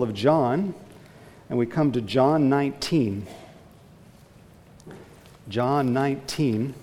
Gospel of John, and we come to John 19. John 19.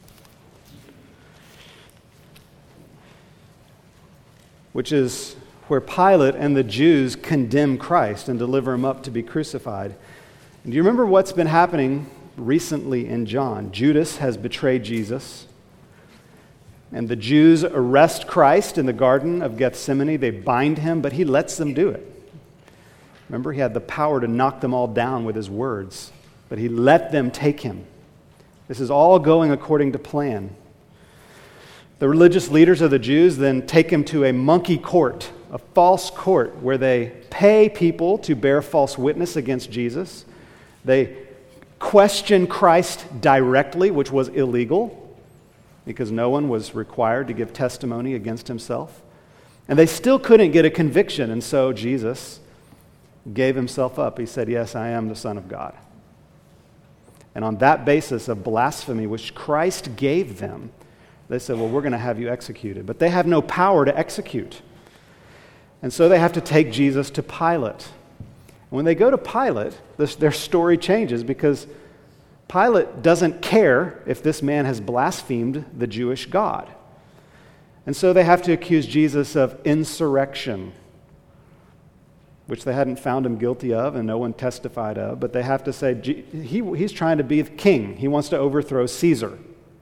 Which is where Pilate and the Jews condemn Christ and deliver him up to be crucified. And do you remember what's been happening recently in John? Judas has betrayed Jesus, and the Jews arrest Christ in the Garden of Gethsemane. They bind him, but he lets them do it. Remember, he had the power to knock them all down with his words, but he let them take him. This is all going according to plan. The religious leaders of the Jews then take him to a monkey court, a false court, where they pay people to bear false witness against Jesus. They question Christ directly, which was illegal, because no one was required to give testimony against himself. And they still couldn't get a conviction, and so Jesus gave himself up. He said, "Yes, I am the Son of God." And on that basis of blasphemy, which Christ gave them, they said, "Well, we're going to have you executed." But they have no power to execute. And so they have to take Jesus to Pilate. And when they go to Pilate, their story changes, because Pilate doesn't care if this man has blasphemed the Jewish God. And so they have to accuse Jesus of insurrection, which they hadn't found him guilty of and no one testified of. But they have to say he's trying to be the king. He wants to overthrow Caesar.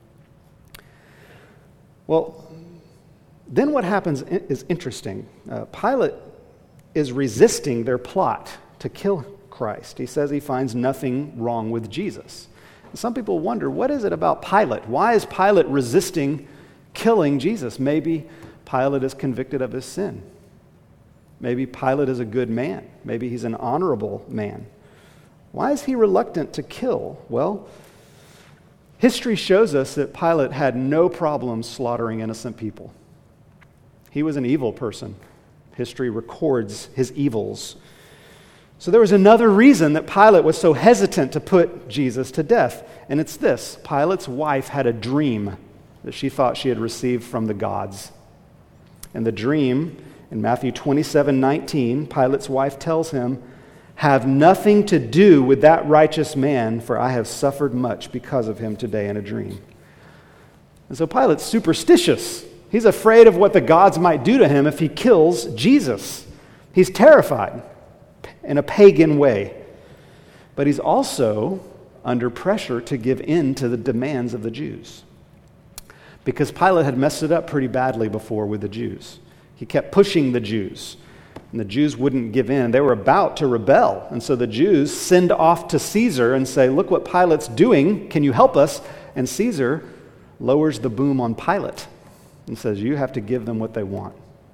Well, then what happens is interesting. Pilate is resisting their plot to kill Christ. He says he finds nothing wrong with Jesus. And some people wonder, what is it about Pilate? Why is Pilate resisting killing Jesus? Maybe Pilate is convicted of his sin. Maybe Pilate is a good man. Maybe he's an honorable man. Why is he reluctant to kill? Well, history shows us that Pilate had no problem slaughtering innocent people. He was an evil person. History records his evils. So there was another reason that Pilate was so hesitant to put Jesus to death, and it's this. Pilate's wife had a dream that she thought she had received from the gods. And the dream, in Matthew 27:19, Pilate's wife tells him, "Have nothing to do with that righteous man, for I have suffered much because of him today in a dream." And so Pilate's superstitious. He's afraid of what the gods might do to him if he kills Jesus. He's terrified in a pagan way. But he's also under pressure to give in to the demands of the Jews, because Pilate had messed it up pretty badly before with the Jews. He kept pushing the Jews, and the Jews wouldn't give in. They were about to rebel, and so the Jews send off to Caesar and say, "Look what Pilate's doing, can you help us?" And Caesar lowers the boom on Pilate and says, "You have to give them what they want."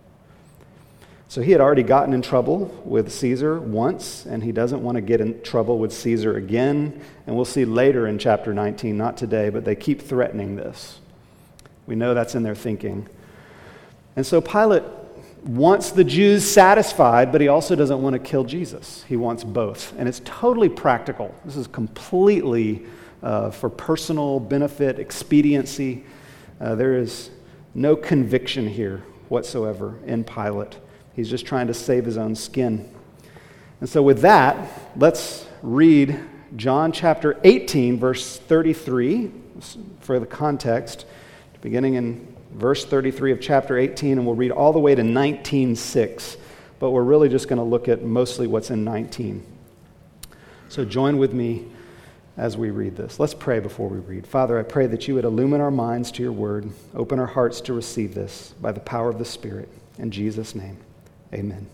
So he had already gotten in trouble with Caesar once, and he doesn't want to get in trouble with Caesar again. And we'll see later in chapter 19, not today, but they keep threatening this. We know that's in their thinking. And so Pilate wants the Jews satisfied, but he also doesn't want to kill Jesus. He wants both. And it's totally practical. This is completely for personal benefit, expediency. There is no conviction here whatsoever in Pilate. He's just trying to save his own skin. And so with that, let's read John chapter 18, verse 33 for the context, beginning in verse 33 of chapter 18, and we'll read all the way to 19:6. But we're really just going to look at mostly what's in 19. So join with me as we read this. Let's pray before we read. Father, I pray that you would illumine our minds to your word, open our hearts to receive this by the power of the Spirit. In Jesus' name, amen.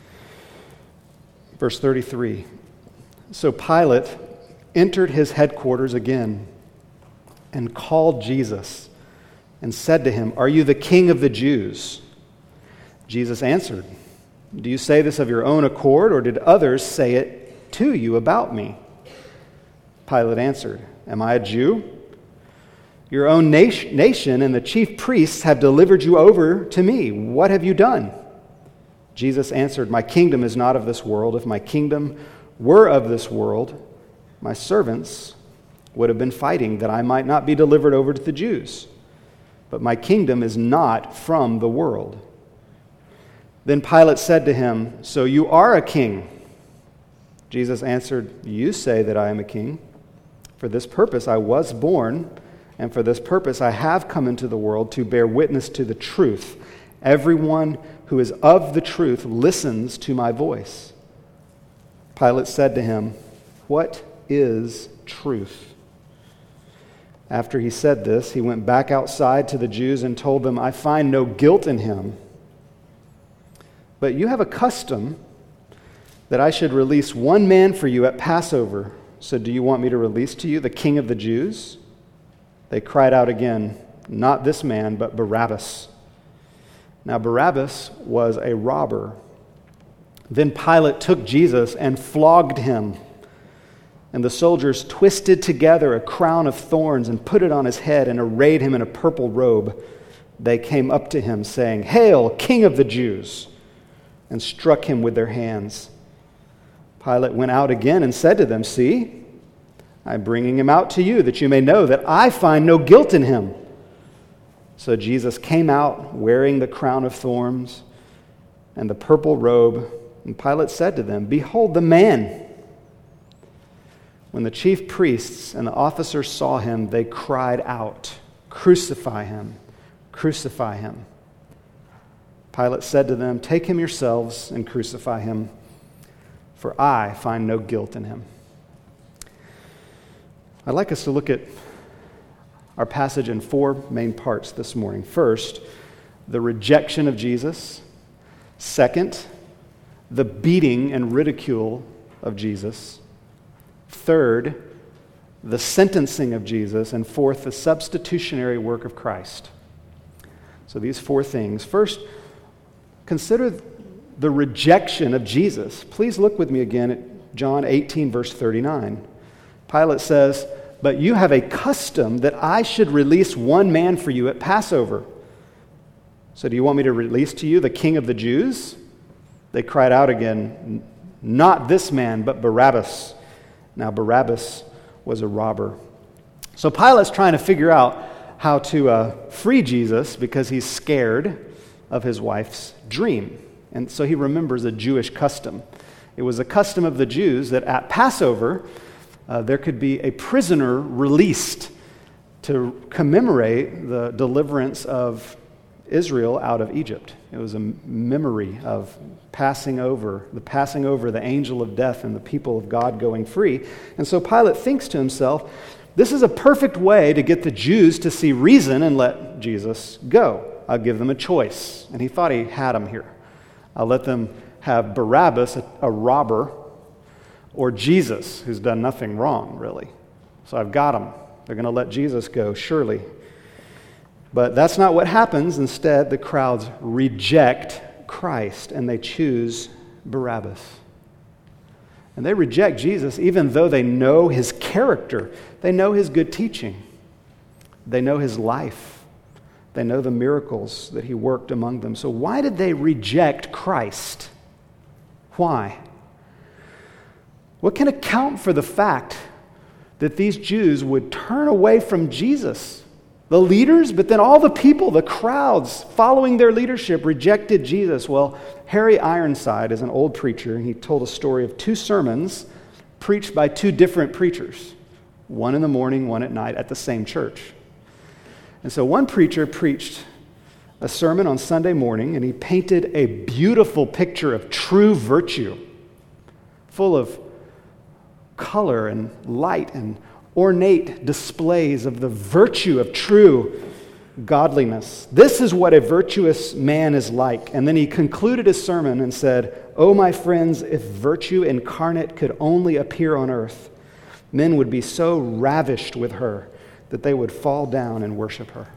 Verse 33. So Pilate entered his headquarters again and called Jesus and said to him, "Are you the king of the Jews?" Jesus answered, "Do you say this of your own accord, or did others say it to you about me?" Pilate answered, "Am I a Jew? Your own nation and the chief priests have delivered you over to me. What have you done?" Jesus answered, "My kingdom is not of this world. If my kingdom were of this world, my servants would have been fighting that I might not be delivered over to the Jews. But my kingdom is not from the world." Then Pilate said to him, "So you are a king?" Jesus answered, "You say that I am a king. For this purpose I was born, and for this purpose I have come into the world, to bear witness to the truth. Everyone who is of the truth listens to my voice." Pilate said to him, "What is truth?" After he said this, he went back outside to the Jews and told them, "I find no guilt in him. But you have a custom that I should release one man for you at Passover. So do you want me to release to you the king of the Jews?" They cried out again, "Not this man, but Barabbas." Now Barabbas was a robber. Then Pilate took Jesus and flogged him. And the soldiers twisted together a crown of thorns and put it on his head and arrayed him in a purple robe. They came up to him, saying, "Hail, King of the Jews!" and struck him with their hands. Pilate went out again and said to them, "See, I'm bringing him out to you, that you may know that I find no guilt in him." So Jesus came out wearing the crown of thorns and the purple robe, and Pilate said to them, "Behold the man." When the chief priests and the officers saw him, they cried out, "Crucify him! Crucify him!" Pilate said to them, "Take him yourselves and crucify him, for I find no guilt in him." I'd like us to look at our passage in four main parts this morning. First, the rejection of Jesus. Second, the beating and ridicule of Jesus. Third, the sentencing of Jesus. And fourth, the substitutionary work of Christ. So these four things. First, consider the rejection of Jesus. Please look with me again at John 18, verse 39. Pilate says, "But you have a custom that I should release one man for you at Passover. So do you want me to release to you the king of the Jews?" They cried out again, "Not this man, but Barabbas." Now Barabbas was a robber. So Pilate's trying to figure out how to free Jesus because he's scared of his wife's dream. And so he remembers a Jewish custom. It was a custom of the Jews that at Passover, there could be a prisoner released to commemorate the deliverance of Israel out of Egypt. It was a memory of the passing over the angel of death and the people of God going free. And so Pilate thinks to himself, this is a perfect way to get the Jews to see reason and let Jesus go. I'll give them a choice. And he thought he had him here. I'll let them have Barabbas, a robber, or Jesus, who's done nothing wrong, really. So I've got him. They're going to let Jesus go, surely. But that's not what happens. Instead, the crowds reject Christ, and they choose Barabbas. And they reject Jesus even though they know his character. They know his good teaching. They know his life. They know the miracles that he worked among them. So why did they reject Christ? Why? What can account for the fact that these Jews would turn away from Jesus? The leaders, but then all the people, the crowds following their leadership rejected Jesus. Well, Harry Ironside is an old preacher, and he told a story of two sermons preached by two different preachers, one in the morning, one at night at the same church. And so one preacher preached a sermon on Sunday morning, and he painted a beautiful picture of true virtue, full of color and light and ornate displays of the virtue of true godliness. This is what a virtuous man is like. And then he concluded his sermon and said, "Oh, my friends, if virtue incarnate could only appear on earth, men would be so ravished with her that they would fall down and worship her."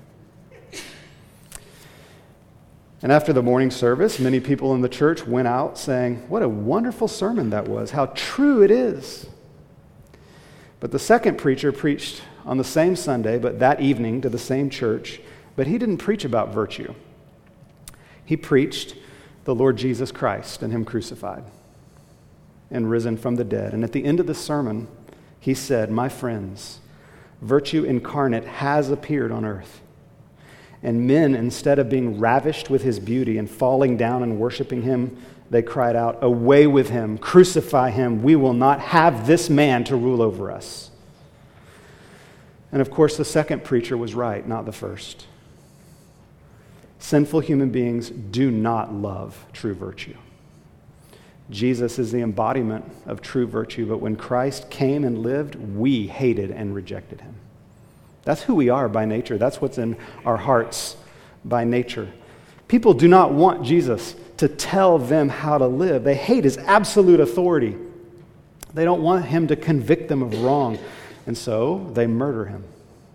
And after the morning service, many people in the church went out saying, "What a wonderful sermon that was, how true it is." But the second preacher preached on the same Sunday, but that evening to the same church, but he didn't preach about virtue. He preached the Lord Jesus Christ and him crucified and risen from the dead. And at the end of the sermon, he said, "My friends, virtue incarnate has appeared on earth, And men, instead of being ravished with his beauty and falling down and worshiping him, they cried out, "Away with him, crucify him. We will not have this man to rule over us." And of course, the second preacher was right, not the first. Sinful human beings do not love true virtue. Jesus is the embodiment of true virtue, but when Christ came and lived, we hated and rejected him. That's who we are by nature. That's what's in our hearts by nature. People do not want Jesus to tell them how to live. They hate his absolute authority. They don't want him to convict them of wrong, and so they murder him.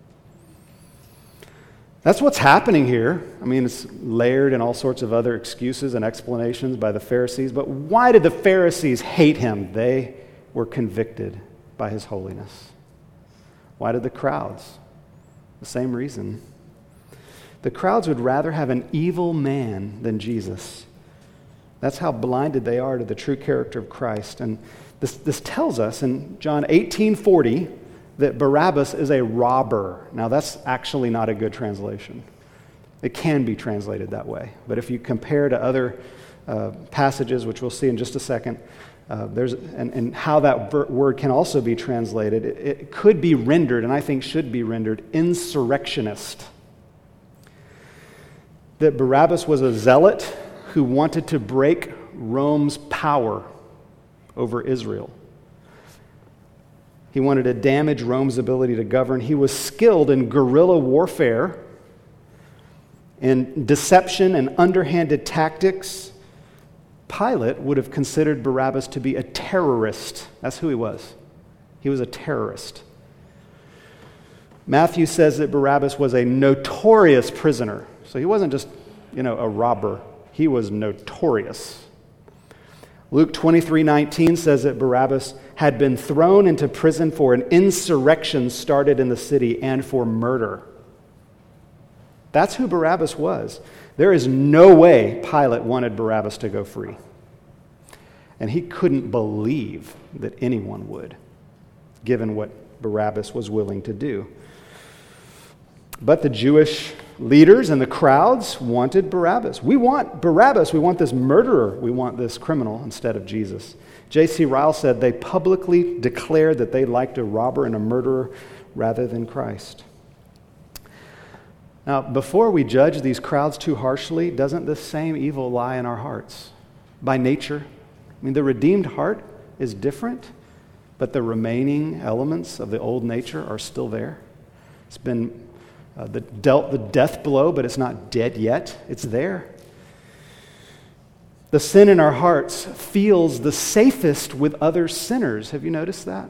That's what's happening here. I mean, it's layered in all sorts of other excuses and explanations by the Pharisees, but why did the Pharisees hate him? They were convicted by his holiness. Why did the crowds? The same reason. The crowds would rather have an evil man than Jesus. That's how blinded they are to the true character of Christ. And this tells us in John 18:40 that Barabbas is a robber. Now, that's actually not a good translation. It can be translated that way. But if you compare to other passages, which we'll see in just a second, and how that word can also be translated, it could be rendered, and I think should be rendered, insurrectionist. That Barabbas was a zealot who wanted to break Rome's power over Israel. He wanted to damage Rome's ability to govern. He was skilled in guerrilla warfare, in deception and underhanded tactics. Pilate would have considered Barabbas to be a terrorist. That's who he was. He was a terrorist. Matthew says that Barabbas was a notorious prisoner. So he wasn't just, a robber. He was notorious. Luke 23:19 says that Barabbas had been thrown into prison for an insurrection started in the city and for murder. That's who Barabbas was. There is no way Pilate wanted Barabbas to go free. And he couldn't believe that anyone would, given what Barabbas was willing to do. But the Jewish leaders and the crowds wanted Barabbas. We want Barabbas. We want this murderer. We want this criminal instead of Jesus. J.C. Ryle said they publicly declared that they liked a robber and a murderer rather than Christ. Now, before we judge these crowds too harshly, doesn't this same evil lie in our hearts? By nature. I mean, the redeemed heart is different, but the remaining elements of the old nature are still there. It's been dealt the death blow, but it's not dead yet. It's there. The sin in our hearts feels the safest with other sinners. Have you noticed that?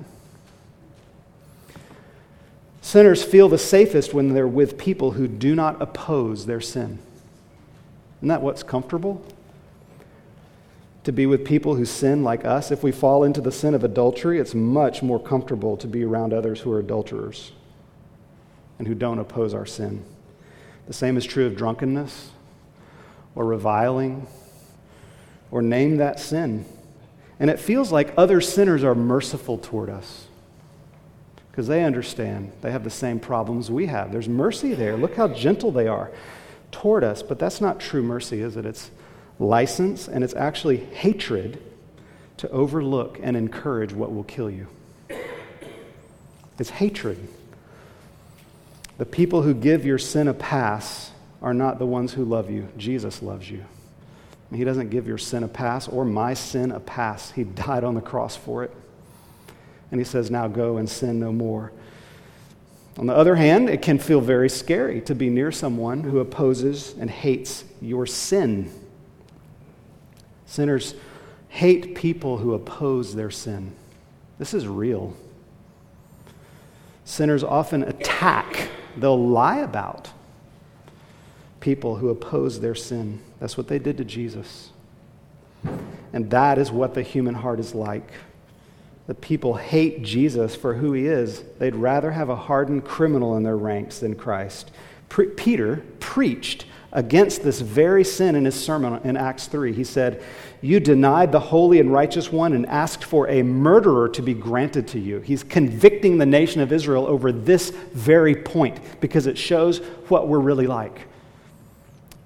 Sinners feel the safest when they're with people who do not oppose their sin. Isn't that what's comfortable? To be with people who sin like us. If we fall into the sin of adultery, it's much more comfortable to be around others who are adulterers and who don't oppose our sin. The same is true of drunkenness or reviling or name that sin. And it feels like other sinners are merciful toward us because they understand. They have the same problems we have. There's mercy there. Look how gentle they are toward us. But that's not true mercy, is it? It's license, and it's actually hatred to overlook and encourage what will kill you. It's hatred. The people who give your sin a pass are not the ones who love you. Jesus loves you. He doesn't give your sin a pass or my sin a pass. He died on the cross for it. And he says, now go and sin no more. On the other hand, it can feel very scary to be near someone who opposes and hates your sin. Sinners hate people who oppose their sin. This is real. Sinners often attack, they'll lie about people who oppose their sin. That's what they did to Jesus. And that is what the human heart is like. The people hate Jesus for who he is. They'd rather have a hardened criminal in their ranks than Christ. Peter preached against this very sin in his sermon in Acts 3. He said, "You denied the holy and righteous one and asked for a murderer to be granted to you." He's convicting the nation of Israel over this very point because it shows what we're really like.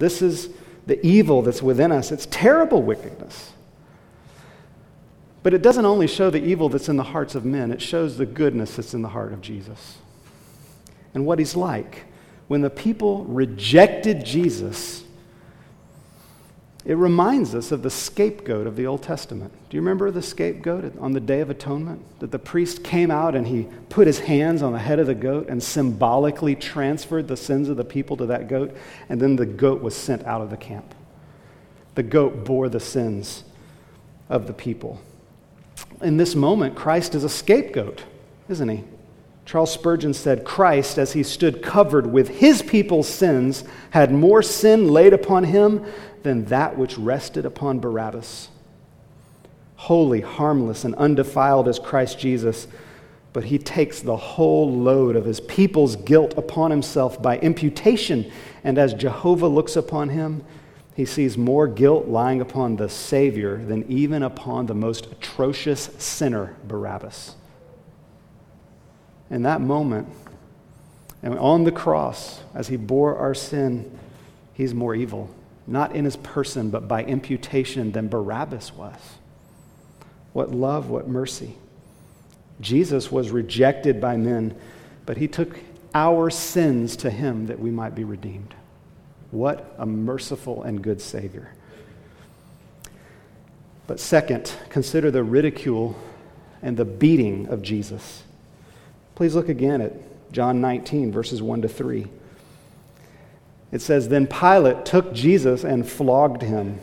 This is the evil that's within us. It's terrible wickedness. But it doesn't only show the evil that's in the hearts of men, it shows the goodness that's in the heart of Jesus and what he's like. When the people rejected Jesus, it reminds us of the scapegoat of the Old Testament. Do you remember the scapegoat on the Day of Atonement? That the priest came out and he put his hands on the head of the goat and symbolically transferred the sins of the people to that goat, and then the goat was sent out of the camp. The goat bore the sins of the people. In this moment, Christ is a scapegoat, isn't he? Charles Spurgeon said, Christ, as he stood covered with his people's sins, had more sin laid upon him than that which rested upon Barabbas. Holy, harmless, and undefiled is Christ Jesus, but he takes the whole load of his people's guilt upon himself by imputation, and as Jehovah looks upon him, he sees more guilt lying upon the Savior than even upon the most atrocious sinner, Barabbas. In that moment, and on the cross, as he bore our sin, he's more evil, not in his person, but by imputation than Barabbas was. What love, what mercy. Jesus was rejected by men, but he took our sins to him that we might be redeemed. What a merciful and good Savior. But second, consider the ridicule and the beating of Jesus. Please look again at John 19, verses 1 to 3. It says, Then Pilate took Jesus and flogged him.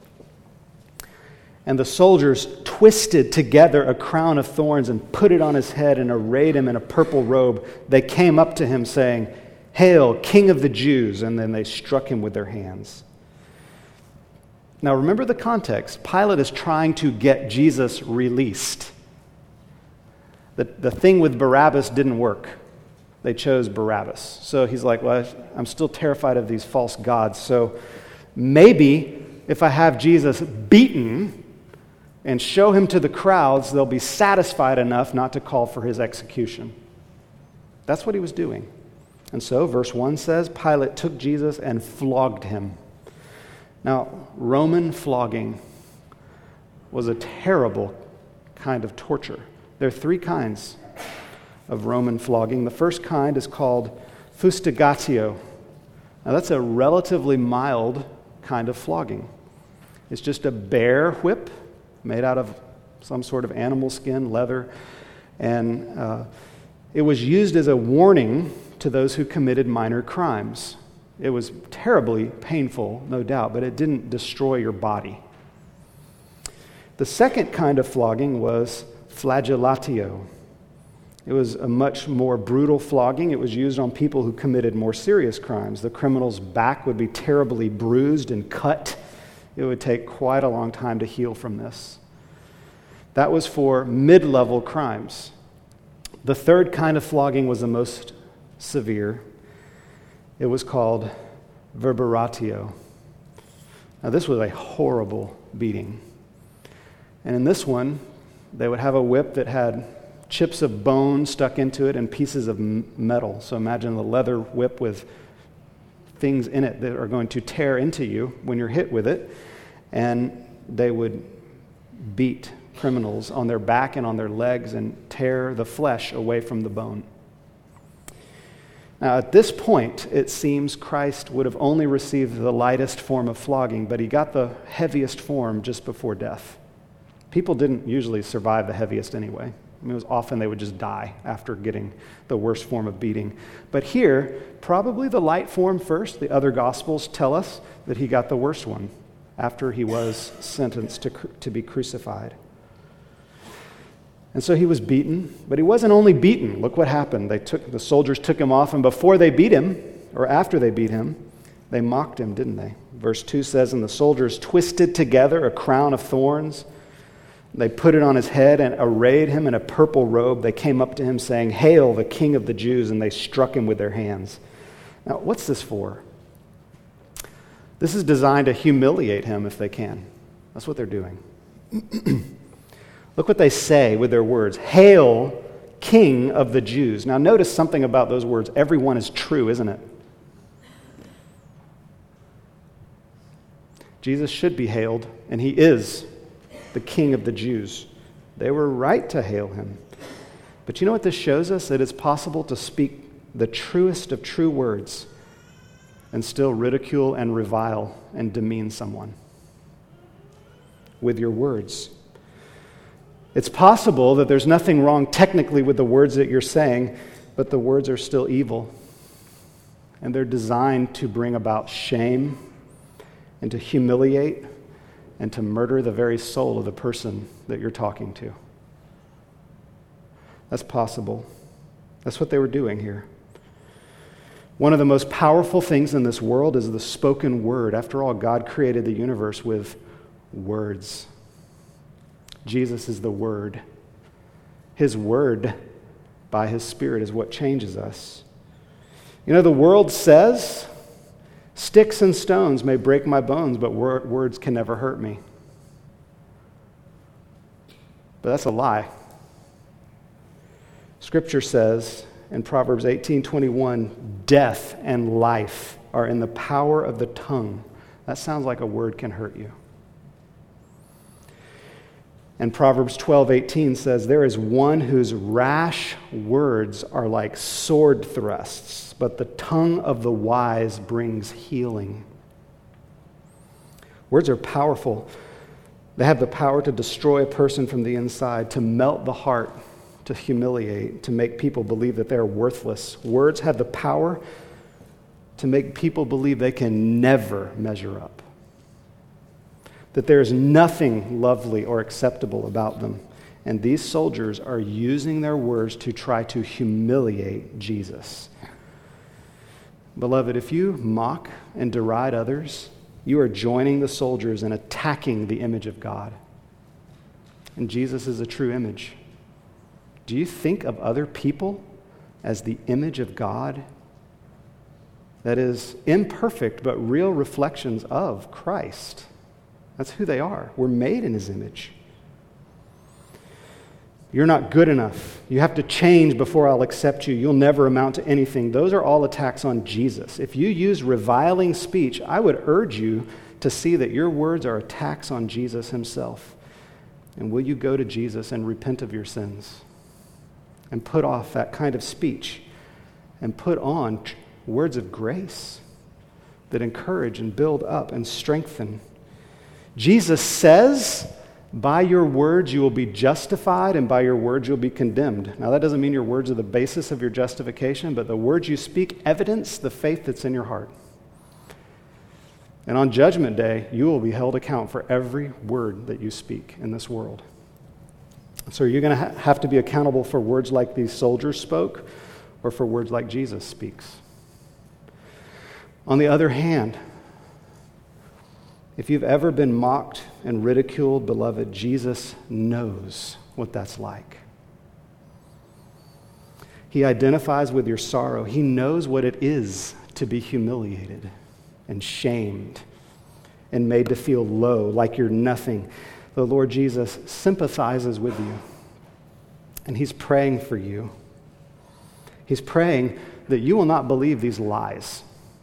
And the soldiers twisted together a crown of thorns and put it on his head and arrayed him in a purple robe. They came up to him saying, Hail, King of the Jews! And then they struck him with their hands. Now remember the context. Pilate is trying to get Jesus released. The thing with Barabbas didn't work. They chose Barabbas. So he's like, well, I'm still terrified of these false gods. So maybe if I have Jesus beaten and show him to the crowds, they'll be satisfied enough not to call for his execution. That's what he was doing. And so, verse 1 says, Pilate took Jesus and flogged him. Now, Roman flogging was a terrible kind of torture. There are three kinds of Roman flogging. The first kind is called fustigatio. Now, that's a relatively mild kind of flogging. It's just a bear whip made out of some sort of animal skin, leather, and it was used as a warning to those who committed minor crimes. It was terribly painful, no doubt, but it didn't destroy your body. The second kind of flogging was flagellatio. It was a much more brutal flogging. It was used on people who committed more serious crimes. The criminal's back would be terribly bruised and cut. It would take quite a long time to heal from this. That was for mid-level crimes. The third kind of flogging was the most severe. It was called verberatio. Now, this was a horrible beating. And in this one, they would have a whip that had chips of bone stuck into it and pieces of metal. So imagine the leather whip with things in it that are going to tear into you when you're hit with it. And they would beat criminals on their back and on their legs and tear the flesh away from the bone. Now, at this point, it seems Christ would have only received the lightest form of flogging, but he got the heaviest form just before death. People didn't usually survive the heaviest anyway. I mean, it was often they would just die after getting the worst form of beating. But here, probably the light form first. The other Gospels tell us that he got the worst one after he was sentenced to be crucified. And so he was beaten, but he wasn't only beaten. Look what happened. The soldiers took him off, and before they beat him, or after they beat him, they mocked him, didn't they? Verse 2 says, And the soldiers twisted together a crown of thorns. They put it on his head and arrayed him in a purple robe. They came up to him saying, Hail, the King of the Jews, and they struck him with their hands. Now, what's this for? This is designed to humiliate him if they can. That's what they're doing. Look what they say with their words. Hail, King of the Jews. Now notice something about those words. Every one is true, isn't it? Jesus should be hailed, and he is the King of the Jews. They were right to hail him. But you know what this shows us? That it's possible to speak the truest of true words and still ridicule and revile and demean someone with your words. It's possible that there's nothing wrong technically with the words that you're saying, but the words are still evil. And they're designed to bring about shame and to humiliate and to murder the very soul of the person that you're talking to. That's possible. That's what they were doing here. One of the most powerful things in this world is the spoken word. After all, God created the universe with words. Jesus is the Word. His Word, by His Spirit, is what changes us. You know, the world says, sticks and stones may break my bones, but words can never hurt me. But that's a lie. Scripture says in Proverbs 18:21, death and life are in the power of the tongue. That sounds like a word can hurt you. And Proverbs 12:18 says, there is one whose rash words are like sword thrusts, but the tongue of the wise brings healing. Words are powerful. They have the power to destroy a person from the inside, to melt the heart, to humiliate, to make people believe that they're worthless. Words have the power to make people believe they can never measure up, that there is nothing lovely or acceptable about them. And these soldiers are using their words to try to humiliate Jesus. Beloved, if you mock and deride others, you are joining the soldiers in attacking the image of God. And Jesus is a true image. Do you think of other people as the image of God? That is imperfect but real reflections of Christ. That's who they are. We're made in His image. You're not good enough. You have to change before I'll accept you. You'll never amount to anything. Those are all attacks on Jesus. If you use reviling speech, I would urge you to see that your words are attacks on Jesus Himself. And will you go to Jesus and repent of your sins and put off that kind of speech and put on words of grace that encourage and build up and strengthen? Jesus says, by your words you will be justified, and by your words you'll be condemned. Now, that doesn't mean your words are the basis of your justification, but the words you speak evidence the faith that's in your heart. And on Judgment Day, you will be held account for every word that you speak in this world. So you're going to have to be accountable for words like these soldiers spoke, or for words like Jesus speaks. On the other hand, if you've ever been mocked and ridiculed, beloved, Jesus knows what that's like. He identifies with your sorrow. He knows what it is to be humiliated and shamed and made to feel low, like you're nothing. The Lord Jesus sympathizes with you, and He's praying for you. He's praying that you will not believe these lies.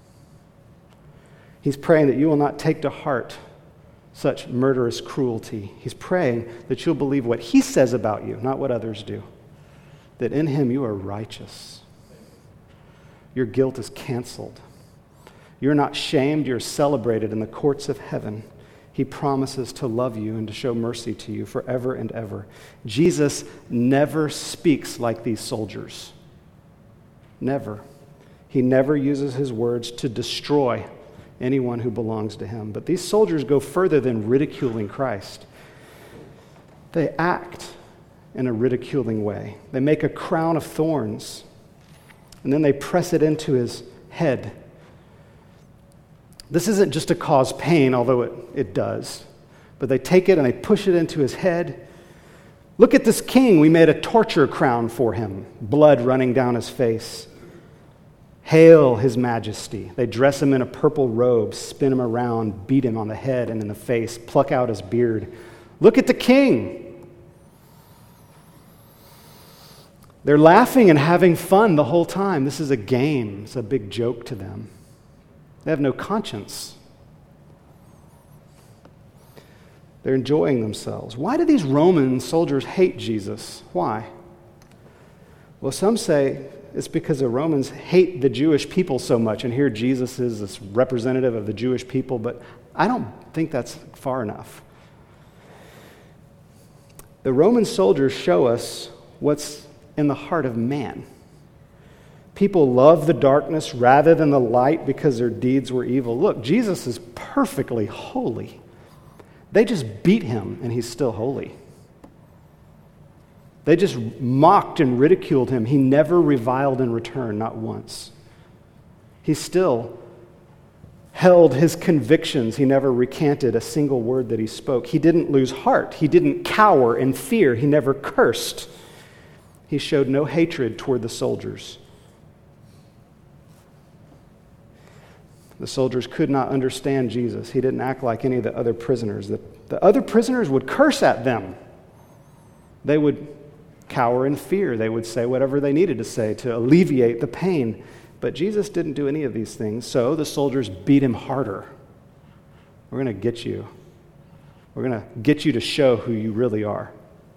He's praying that you will not take to heart such murderous cruelty. He's praying that you'll believe what He says about you, not what others do. That in Him you are righteous. Your guilt is canceled. You're not shamed, you're celebrated in the courts of heaven. He promises to love you and to show mercy to you forever and ever. Jesus never speaks like these soldiers. Never. He never uses His words to destroy anyone who belongs to Him. But these soldiers go further than ridiculing Christ. They act in a ridiculing way. They make a crown of thorns, and then they press it into His head. This isn't just to cause pain, although it does, but they take it and they push it into His head. Look at this king. We made a torture crown for him, blood running down his face. Hail His Majesty. They dress Him in a purple robe, spin Him around, beat Him on the head and in the face, pluck out His beard. Look at the king. They're laughing and having fun the whole time. This is a game. It's a big joke to them. They have no conscience. They're enjoying themselves. Why do these Roman soldiers hate Jesus? Why? Well, some say it's because the Romans hate the Jewish people so much, and here Jesus is this representative of the Jewish people, but I don't think that's far enough. The Roman soldiers show us what's in the heart of man. People love the darkness rather than the light because their deeds were evil. Look, Jesus is perfectly holy. They just beat him, and he's still holy. They just mocked and ridiculed him. He never reviled in return, not once. He still held his convictions. He never recanted a single word that he spoke. He didn't lose heart. He didn't cower in fear. He never cursed. He showed no hatred toward the soldiers. The soldiers could not understand Jesus. He didn't act like any of the other prisoners. The other prisoners would curse at them. They would cower in fear. They would say whatever they needed to say to alleviate the pain. But Jesus didn't do any of these things, so the soldiers beat him harder. We're going to get you. We're going to get you to show who you really are.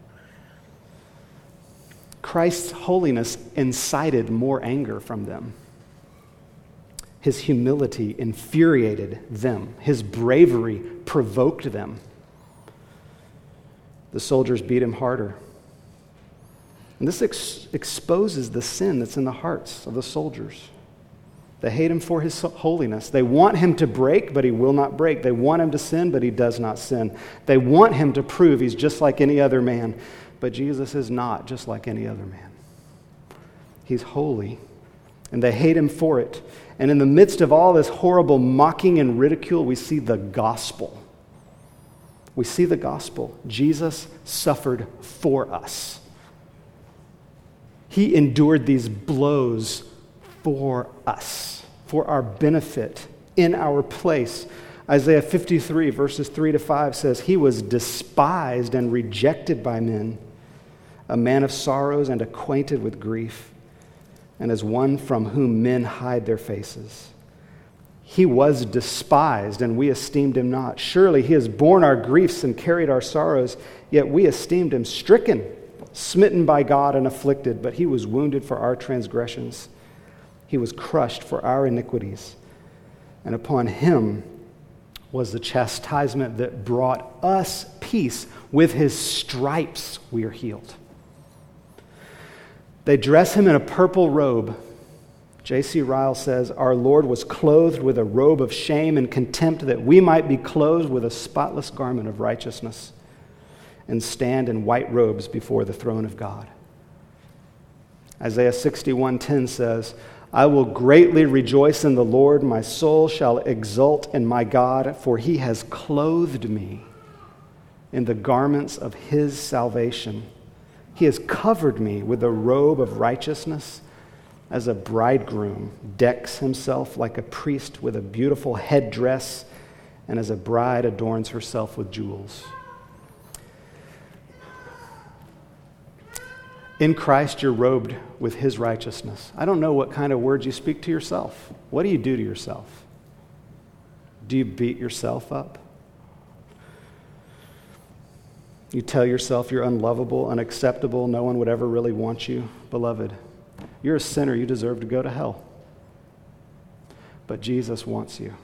Christ's holiness incited more anger from them. His humility infuriated them. His bravery provoked them. The soldiers beat him harder. And this exposes the sin that's in the hearts of the soldiers. They hate him for his holiness. They want him to break, but he will not break. They want him to sin, but he does not sin. They want him to prove he's just like any other man, but Jesus is not just like any other man. He's holy, and they hate him for it. And in the midst of all this horrible mocking and ridicule, we see the gospel. We see the gospel. Jesus suffered for us. He endured these blows for us, for our benefit, in our place. Isaiah 53, verses 3-5 says, "He was despised and rejected by men, a man of sorrows and acquainted with grief, and as one from whom men hide their faces. He was despised, and we esteemed him not. Surely he has borne our griefs and carried our sorrows, yet we esteemed him stricken, smitten by God and afflicted, but he was wounded for our transgressions. He was crushed for our iniquities, and upon him was the chastisement that brought us peace. With his stripes we are healed." They dress him in a purple robe. J.C. Ryle says, "Our Lord was clothed with a robe of shame and contempt that we might be clothed with a spotless garment of righteousness and stand in white robes before the throne of God." Isaiah 61:10 says, "I will greatly rejoice in the Lord. My soul shall exult in my God, for he has clothed me in the garments of his salvation. He has covered me with a robe of righteousness, as a bridegroom decks himself like a priest with a beautiful headdress, and as a bride adorns herself with jewels." In Christ, you're robed with his righteousness. I don't know what kind of words you speak to yourself. What do you do to yourself? Do you beat yourself up? You tell yourself you're unlovable, unacceptable, no one would ever really want you. Beloved, you're a sinner. You deserve to go to hell. But Jesus wants you.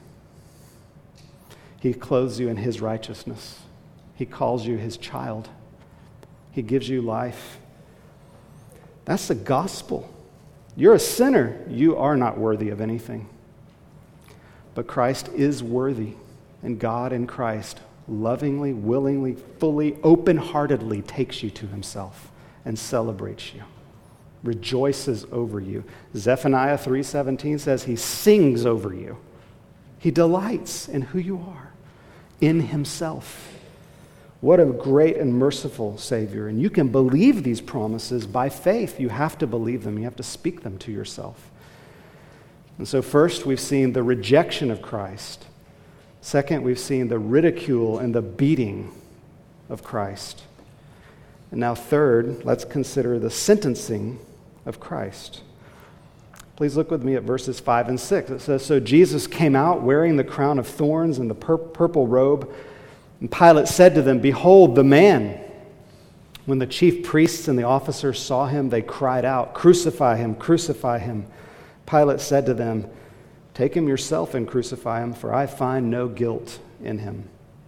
He clothes you in his righteousness. He calls you his child. He gives you life. That's the gospel. You're a sinner. You are not worthy of anything. But Christ is worthy, and God in Christ lovingly, willingly, fully, open-heartedly takes you to himself and celebrates you, rejoices over you. Zephaniah 3:17 says he sings over you. He delights in who you are, in himself. What a great and merciful Savior. And you can believe these promises by faith. You have to believe them. You have to speak them to yourself. And so first, we've seen the rejection of Christ. Second, we've seen the ridicule and the beating of Christ. And now third, let's consider the sentencing of Christ. Please look with me at verses 5 and 6. It says, "So Jesus came out wearing the crown of thorns and the purple robe. And Pilate said to them, "Behold the man." When the chief priests and the officers saw him, they cried out, "Crucify him, crucify him." Pilate said to them, "Take him yourself and crucify him, for I find no guilt in him."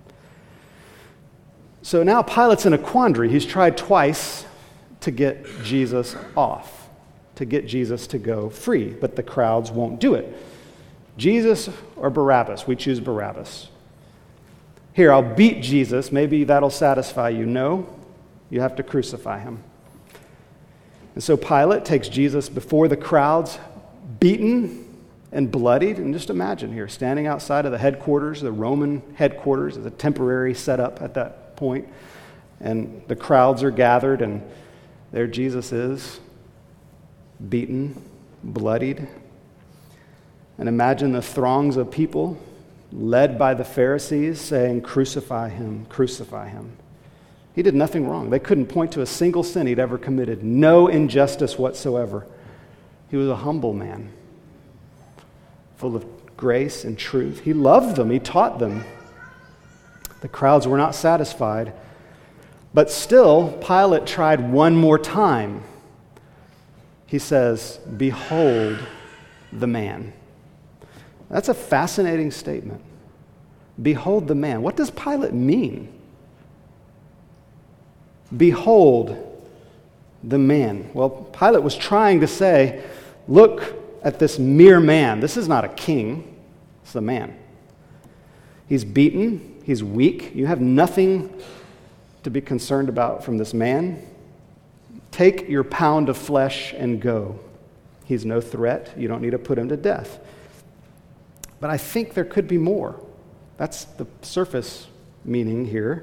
So now Pilate's in a quandary. He's tried twice to get Jesus off, to get Jesus to go free, but the crowds won't do it. Jesus or Barabbas? We choose Barabbas. Here, I'll beat Jesus. Maybe that'll satisfy you. No, you have to crucify him. And so Pilate takes Jesus before the crowds, beaten and bloodied. And just imagine here, standing outside of the headquarters, the Roman headquarters, is a temporary setup at that point. And the crowds are gathered, and there Jesus is, beaten, bloodied. And imagine the throngs of people led by the Pharisees saying, "Crucify him, crucify him." He did nothing wrong. They couldn't point to a single sin he'd ever committed, no injustice whatsoever. He was a humble man, full of grace and truth. He loved them. He taught them. The crowds were not satisfied. But still, Pilate tried one more time. He says, "Behold the man." That's a fascinating statement. Behold the man. What does Pilate mean? Behold the man. Well, Pilate was trying to say, look at this mere man. This is not a king. It's a man. He's beaten. He's weak. You have nothing to be concerned about from this man. Take your pound of flesh and go. He's no threat. You don't need to put him to death. But I think there could be more. That's the surface meaning here.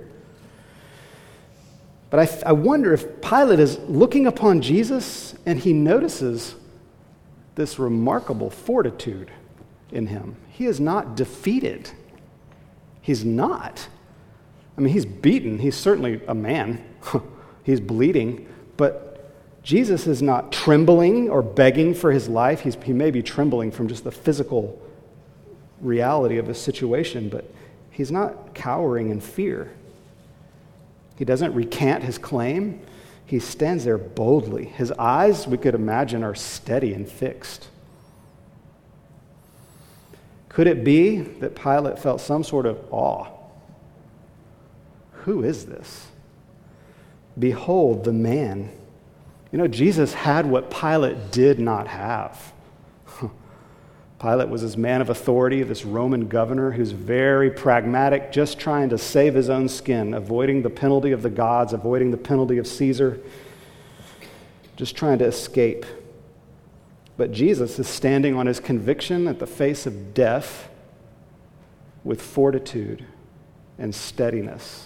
But I wonder if Pilate is looking upon Jesus and he notices this remarkable fortitude in him. He is not defeated. He's not. I mean, he's beaten. He's certainly a man. He's bleeding. But Jesus is not trembling or begging for his life. He may be trembling from just the physical reality of the situation, but he's not cowering in fear. He doesn't recant his claim. He stands there boldly. His eyes, we could imagine, are steady and fixed. Could it be that Pilate felt some sort of awe? Who is this? Behold the man. You know, Jesus had what Pilate did not have. Pilate was this man of authority, this Roman governor who's very pragmatic, just trying to save his own skin, avoiding the penalty of the gods, avoiding the penalty of Caesar, just trying to escape. But Jesus is standing on his conviction at the face of death with fortitude and steadiness.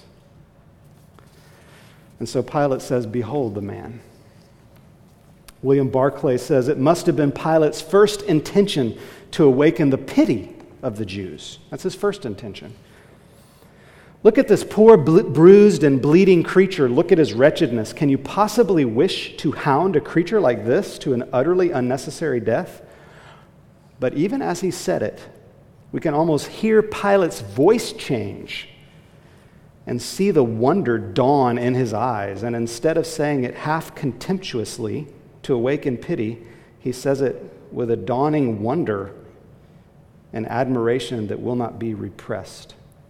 And so Pilate says, "Behold the man." William Barclay says, it must have been Pilate's first intention to awaken the pity of the Jews. That's his first intention. Look at this poor, bruised, and bleeding creature. Look at his wretchedness. Can you possibly wish to hound a creature like this to an utterly unnecessary death? But even as he said it, we can almost hear Pilate's voice change and see the wonder dawn in his eyes. And instead of saying it half contemptuously to awaken pity, he says it with a dawning wonder and admiration that will not be repressed.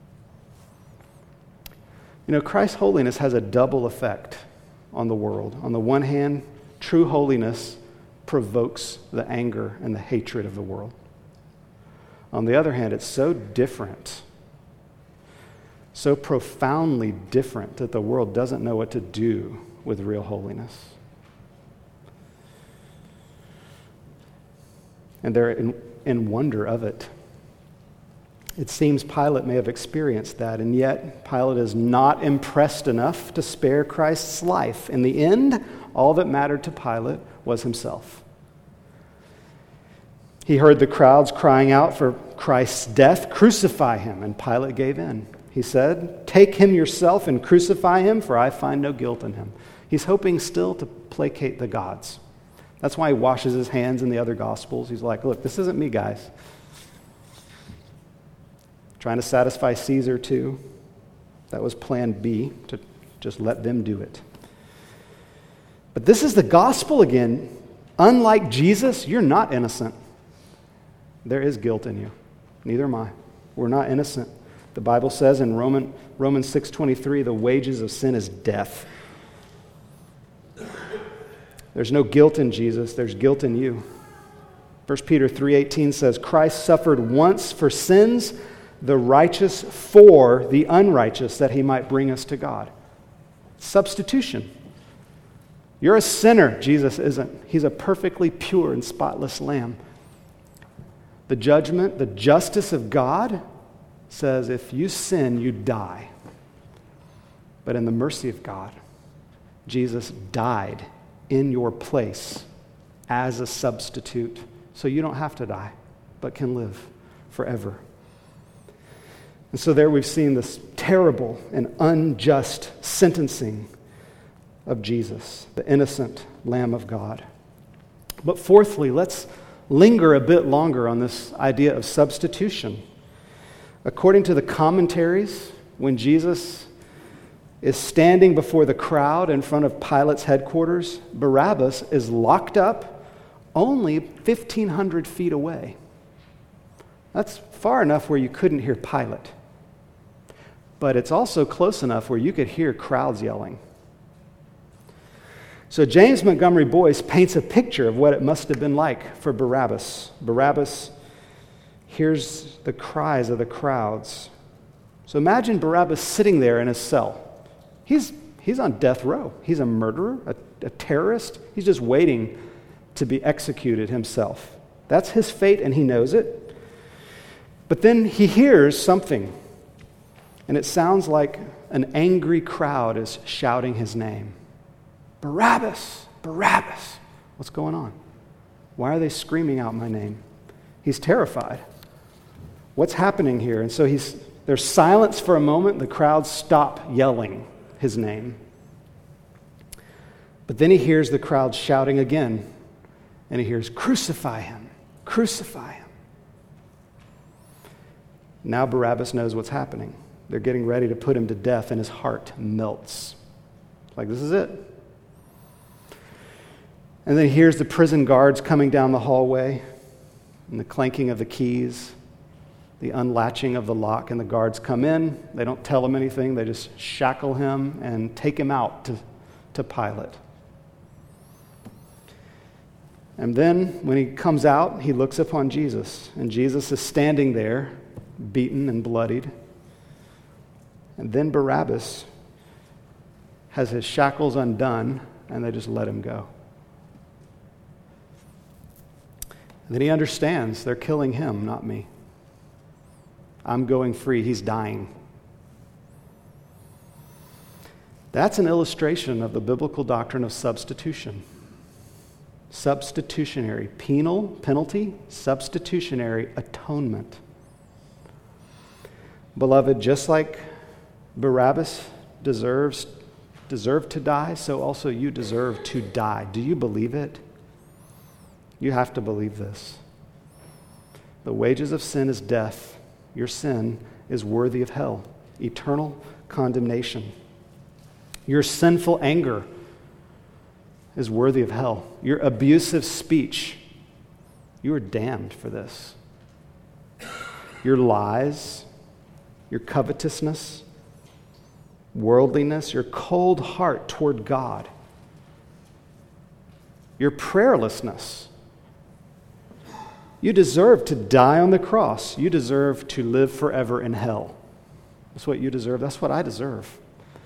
You know, Christ's holiness has a double effect on the world. On the one hand, true holiness provokes the anger and the hatred of the world. On the other hand, it's so different, so profoundly different that the world doesn't know what to do with real holiness. And they're in wonder of it. It seems Pilate may have experienced that, and yet Pilate is not impressed enough to spare Christ's life. In the end, all that mattered to Pilate was himself. He heard the crowds crying out for Christ's death, "Crucify him," and Pilate gave in. He said, "Take him yourself and crucify him, for I find no guilt in him." He's hoping still to placate the gods. That's why he washes his hands in the other Gospels. He's like, look, this isn't me, guys. Trying to satisfy Caesar too. That was plan B, to just let them do it. But this is the gospel again. Unlike Jesus, you're not innocent. There is guilt in you. Neither am I. We're not innocent. The Bible says in Romans 6:23, the wages of sin is death. There's no guilt in Jesus. There's guilt in you. 1 Peter 3:18 says, Christ suffered once for sins, the righteous for the unrighteous, that he might bring us to God. Substitution. You're a sinner. Jesus isn't. He's a perfectly pure and spotless lamb. The judgment, the justice of God says if you sin, you die. But in the mercy of God, Jesus died in your place as a substitute. So you don't have to die, but can live forever. And so there we've seen this terrible and unjust sentencing of Jesus, the innocent Lamb of God. But fourthly, let's linger a bit longer on this idea of substitution. According to the commentaries, when Jesus is standing before the crowd in front of Pilate's headquarters, Barabbas is locked up only 1,500 feet away. That's far enough where you couldn't hear Pilate. But it's also close enough where you could hear crowds yelling. So James Montgomery Boyce paints a picture of what it must have been like for Barabbas. Barabbas hears the cries of the crowds. So imagine Barabbas sitting there in his cell. He's on death row. He's a murderer, a terrorist. He's just waiting to be executed himself. That's his fate, and he knows it. But then he hears something, and it sounds like an angry crowd is shouting his name. Barabbas! Barabbas! What's going on? Why are they screaming out my name? He's terrified. What's happening here? And so there's silence for a moment. The crowd stop yelling his name. But then he hears the crowd shouting again, and he hears, crucify him, crucify him. Now Barabbas knows what's happening. They're getting ready to put him to death, and his heart melts. Like, this is it. And then he hears the prison guards coming down the hallway, and the clanking of the keys, the unlatching of the lock, and the guards come in. They don't tell him anything. They just shackle him and take him out to Pilate. And then when he comes out, he looks upon Jesus, and Jesus is standing there, beaten and bloodied. And then Barabbas has his shackles undone, and they just let him go. And then he understands they're killing him, not me. I'm going free. He's dying. That's an illustration of the biblical doctrine of substitution. Substitutionary penalty, substitutionary atonement. Beloved, just like Barabbas deserved to die, so also you deserve to die. Do you believe it? You have to believe this. The wages of sin is death. Your sin is worthy of hell, eternal condemnation. Your sinful anger is worthy of hell. Your abusive speech, you are damned for this. Your lies, your covetousness, worldliness, your cold heart toward God, your prayerlessness. You deserve to die on the cross. You deserve to live forever in hell. That's what you deserve. That's what I deserve.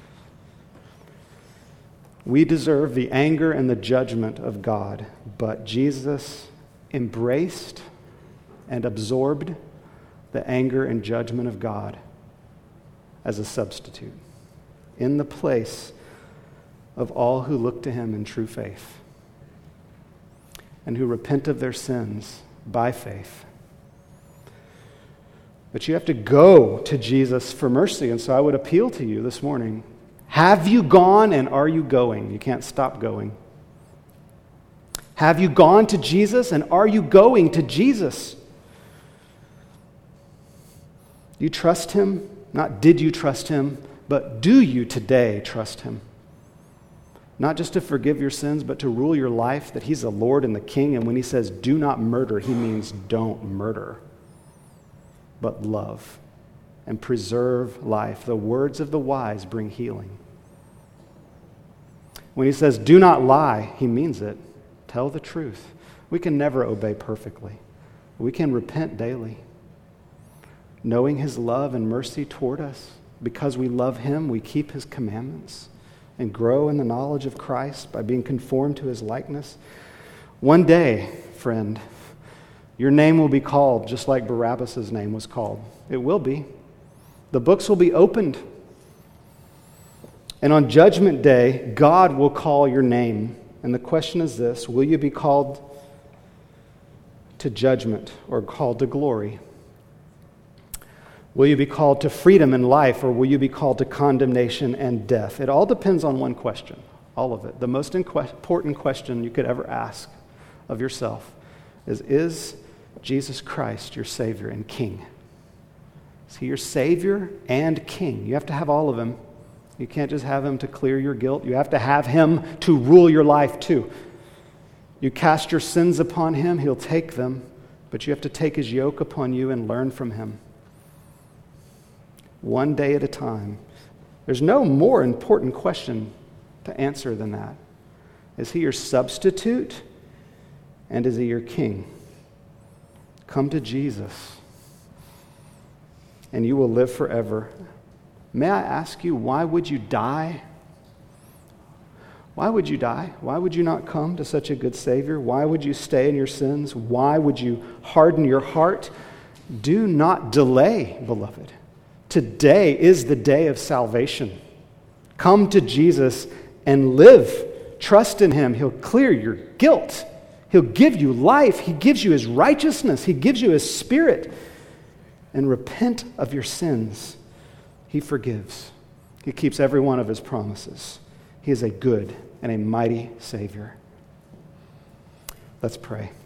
We deserve the anger and the judgment of God, but Jesus embraced and absorbed the anger and judgment of God as a substitute in the place of all who look to him in true faith and who repent of their sins by faith. But you have to go to Jesus for mercy, and so I would appeal to you this morning. Have you gone and are you going? You can't stop going. Have you gone to Jesus and are you going to Jesus? You trust him? Not did you trust him, But do you today trust him? Not just to forgive your sins, but to rule your life, that he's the Lord and the King. And when he says do not murder, he means don't murder, but love and preserve life. The words of the wise bring healing. When he says do not lie, he means it. Tell the truth. We can never obey perfectly. We can repent daily. Knowing his love and mercy toward us, because we love him, we keep his commandments and grow in the knowledge of Christ by being conformed to his likeness. One day, friend, your name will be called just like Barabbas' name was called. It will be. The books will be opened. And on Judgment Day, God will call your name. And the question is this: will you be called to judgment or called to glory? Will you be called to freedom and life, or will you be called to condemnation and death? It all depends on one question, all of it. The most important question you could ever ask of yourself is Jesus Christ your Savior and King? Is he your Savior and King? You have to have all of him. You can't just have him to clear your guilt. You have to have him to rule your life too. You cast your sins upon him, he'll take them, but you have to take his yoke upon you and learn from him. One day at a time. There's no more important question to answer than that. Is he your substitute? And is he your King? Come to Jesus, and you will live forever. May I ask you, why would you die? Why would you die? Why would you not come to such a good Savior? Why would you stay in your sins? Why would you harden your heart? Do not delay, beloved. Today is the day of salvation. Come to Jesus and live. Trust in him. He'll clear your guilt. He'll give you life. He gives you his righteousness. He gives you his Spirit. And repent of your sins. He forgives. He keeps every one of his promises. He is a good and a mighty Savior. Let's pray.